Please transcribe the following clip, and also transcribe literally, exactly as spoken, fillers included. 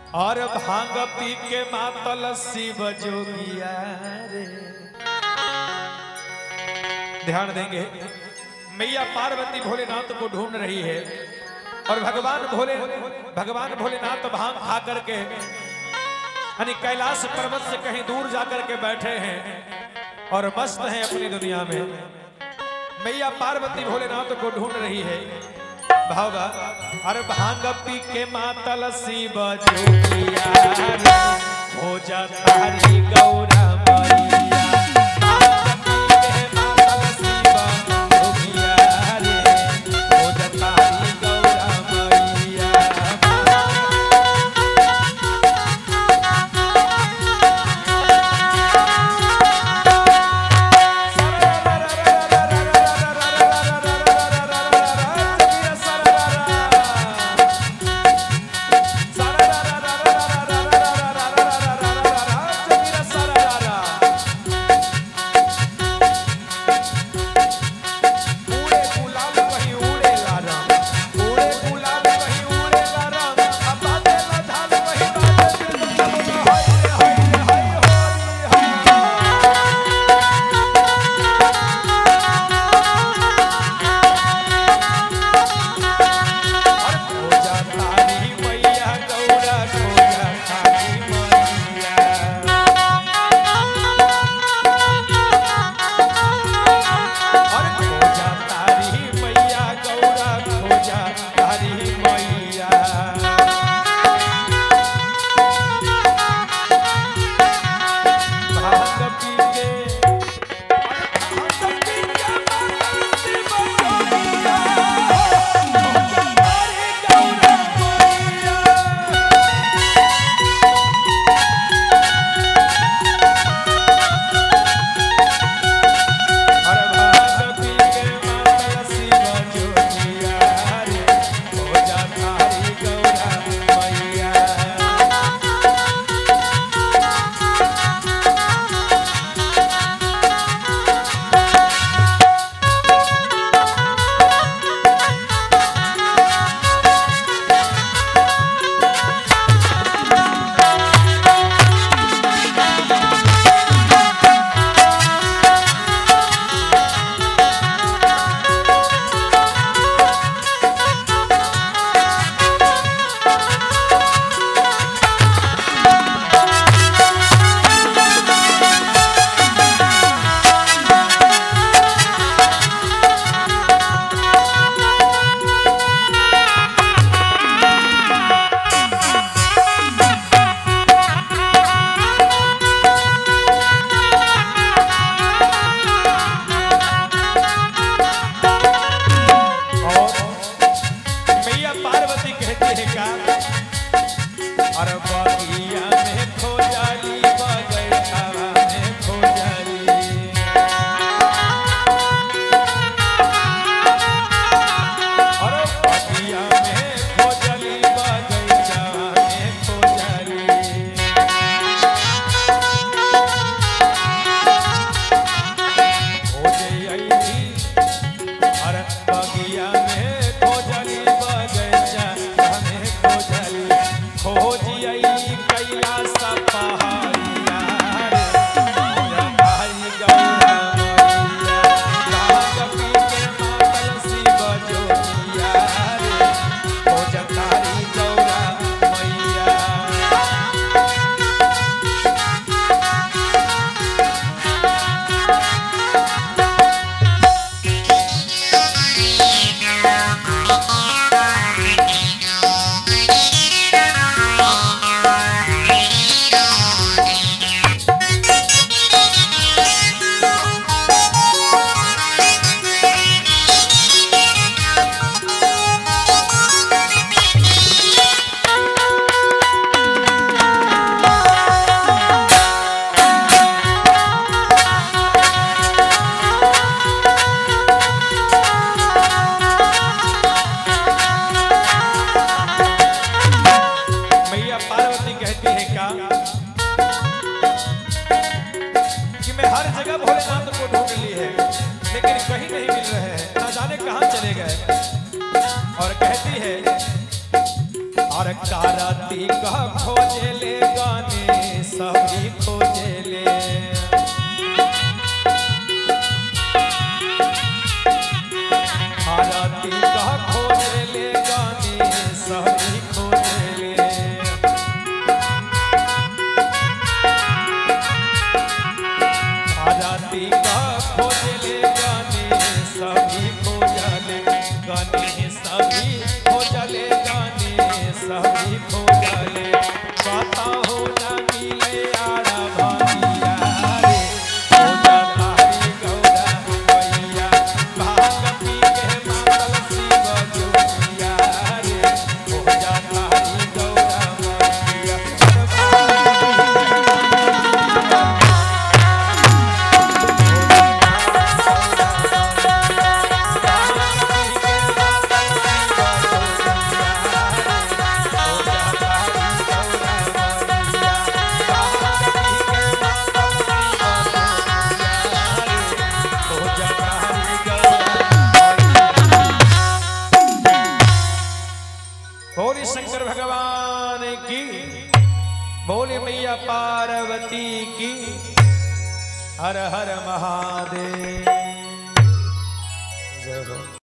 और भांग पी के मातल शिव जोगिया रे। ध्यान देंगे, मैया पार्वती भोलेनाथ को ढूंढ रही है और भगवान भोले भगवान भोलेनाथ भांग खा करके यानी कैलाश पर्वत से कहीं दूर जाकर के बैठे हैं और मस्त हैं अपनी दुनिया में। मैया पार्वती भोलेनाथ को ढूंढ रही है। भावगा हर भांग पी के मातल शिव जोगिया रे, हो जा तारी गौरा मैया। बगिया में खोजली बगैचा में खोज आरती का खोजे ले गाने सभी खोजे ले आरती का खोजे ले गाने सभी खोजे ले आरती का खोजे ले गाने सभी खोजले गाने सभी खोजले गाने सभी खोजले पता हो ना मिले आरा भानिया रे खोजा तारी गौरा मैया भागती के मातल शिव जोगिया रे खोजा तारी गौरा मैया बोले शंकर भगवान की बोले मैया पार्वती की हर हर महादेव जय हो।